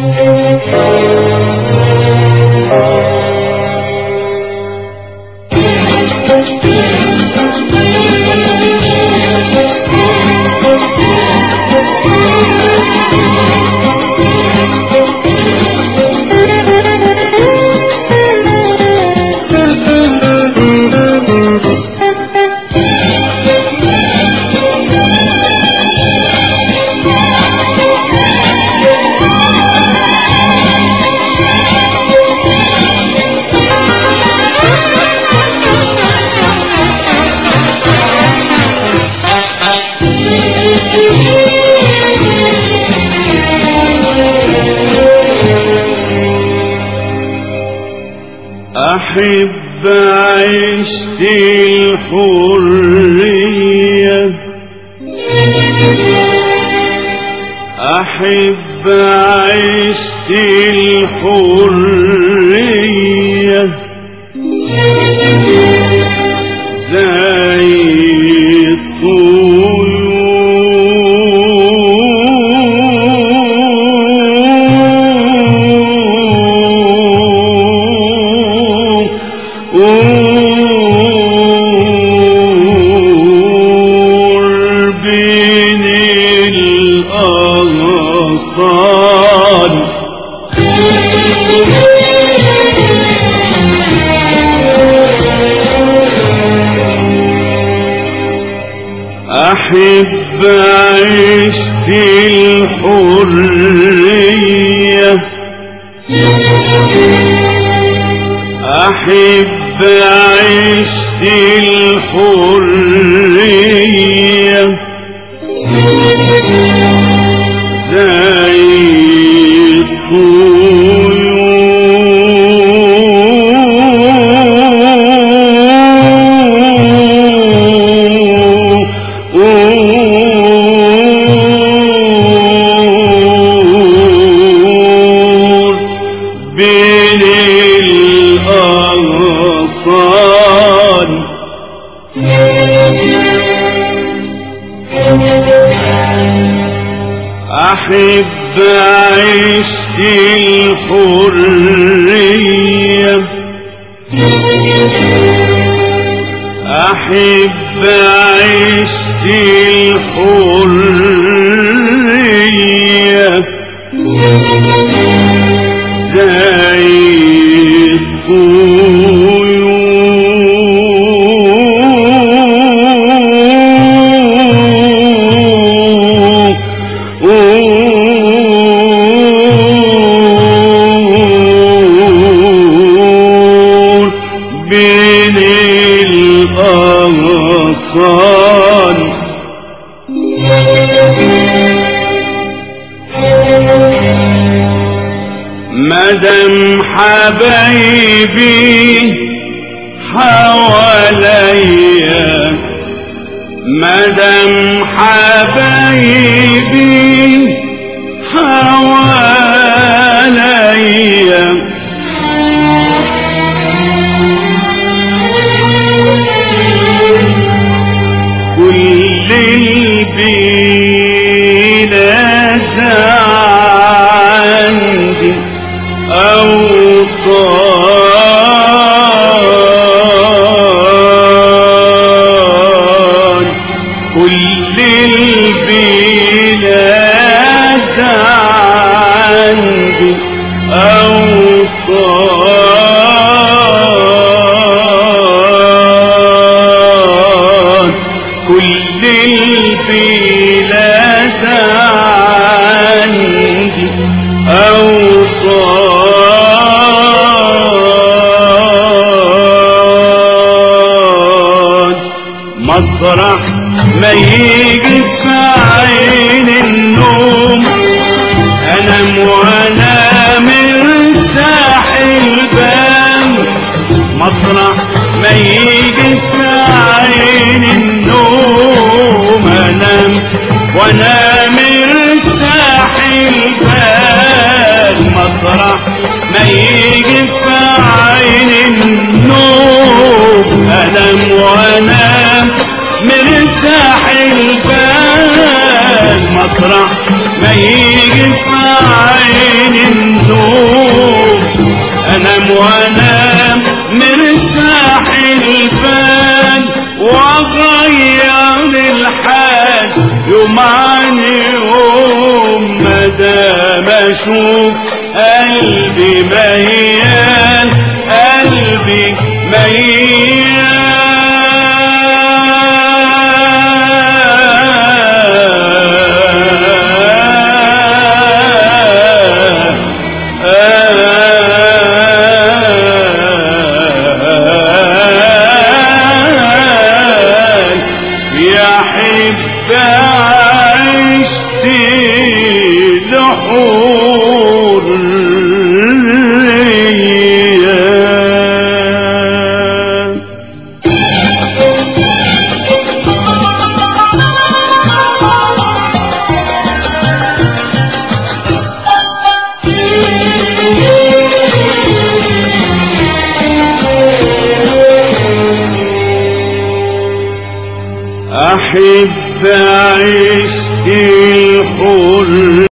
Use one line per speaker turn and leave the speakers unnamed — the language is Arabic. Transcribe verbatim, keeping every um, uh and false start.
أحب عشت الحرية، أحب عشت الحرية زي الطيور بين الأغصان. أحب عشت الحرية، أحب عشت الحرية زي الطيور بين الأغصان. أحب عشت الحرية، أحب عشت الحرية زي الطيور بين الأغصان. مدام حبايبي حواليا، مدام حبايبي حواليا كل البلاد عندي أوطان، كل البلاد عندي أوطان، كل البلاد عندي أوطان. مطرح ما يجي في عين النوم أنام وأنا مرتاح البال، مطرح ما يجي في عين النوم أنام وأنا مرتاح البال، مطرح ما يجي في عين النوم أنام وأنا مرتاح البال، مطرح ما يجي في عين عين النوم انام وانام مرتاح البال واغير الحال يوم عن يوم مدام اشوف قلبي ميال قلبي ميال يحب عشت لحور أحب عشت الحر